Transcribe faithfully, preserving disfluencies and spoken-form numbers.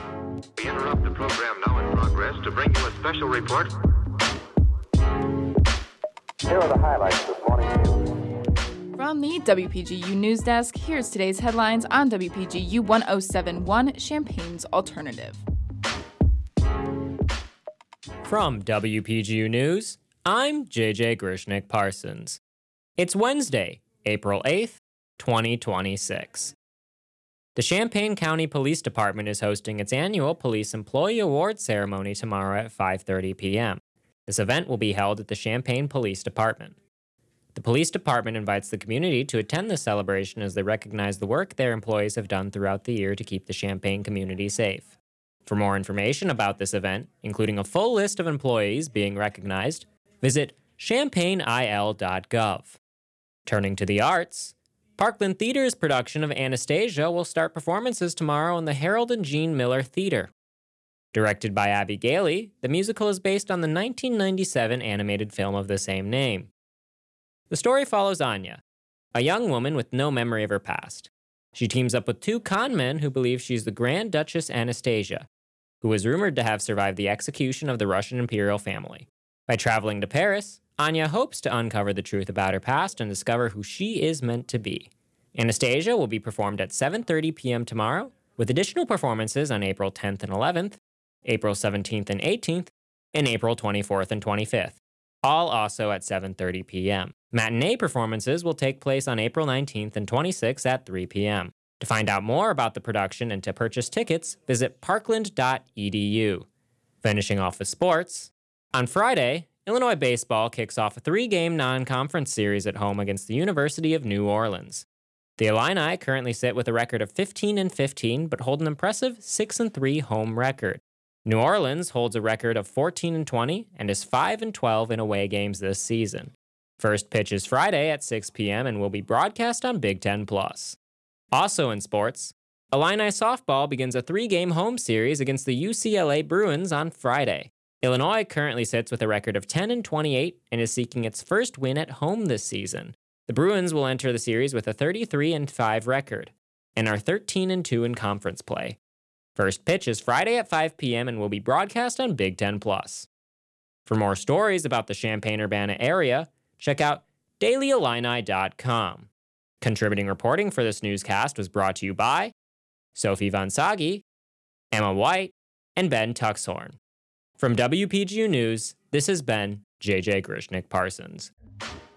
We interrupt the program now in progress to bring you a special report. Here are the highlights this morning's news. From the W P G U News Desk, here's today's headlines on W P G U one oh seven point one, Champaign's Alternative. From W P G U News, I'm J J Grishnik Parsons. It's Wednesday, April eighth, twenty twenty-six. The Champaign County Police Department is hosting its annual Police Employee Award ceremony tomorrow at five thirty p.m. This event will be held at the Champaign Police Department. The police department invites the community to attend the celebration as they recognize the work their employees have done throughout the year to keep the Champaign community safe. For more information about this event, including a full list of employees being recognized, visit champaign I L dot gov. Turning to the arts, Parkland Theater's production of Anastasia will start performances tomorrow in the Harold and Jean Miller Theater. Directed by Abby Gailey, the musical is based on the nineteen ninety-seven animated film of the same name. The story follows Anya, a young woman with no memory of her past. She teams up with two con men who believe she's the Grand Duchess Anastasia, who is rumored to have survived the execution of the Russian imperial family. By traveling to Paris, Anya hopes to uncover the truth about her past and discover who she is meant to be. Anastasia will be performed at seven thirty p.m. tomorrow, with additional performances on April tenth and eleventh, April seventeenth and eighteenth, and April twenty-fourth and twenty-fifth, all also at seven thirty p.m. Matinee performances will take place on April nineteenth and twenty-sixth at three p.m. To find out more about the production and to purchase tickets, visit parkland dot e d u. Finishing off with sports, on Friday, Illinois baseball kicks off a three-game non-conference series at home against the University of New Orleans. The Illini currently sit with a record of fifteen and fifteen, but hold an impressive six and three home record. New Orleans holds a record of fourteen and twenty and is five and twelve in away games this season. First pitch is Friday at six p.m. and will be broadcast on Big Ten Plus. Also in sports, Illini softball begins a three-game home series against the U C L A Bruins on Friday. Illinois currently sits with a record of ten and twenty-eight and is seeking its first win at home this season. The Bruins will enter the series with a thirty-three and five record and are thirteen and two in conference play. First pitch is Friday at five p.m. and will be broadcast on Big Ten Plus. For more stories about the Champaign-Urbana area, check out daily illini dot com. Contributing reporting for this newscast was brought to you by Sophie Von Sagi, Emma White, and Ben Tuxhorn. From W P G U News, this has been J J Grishnik Parsons.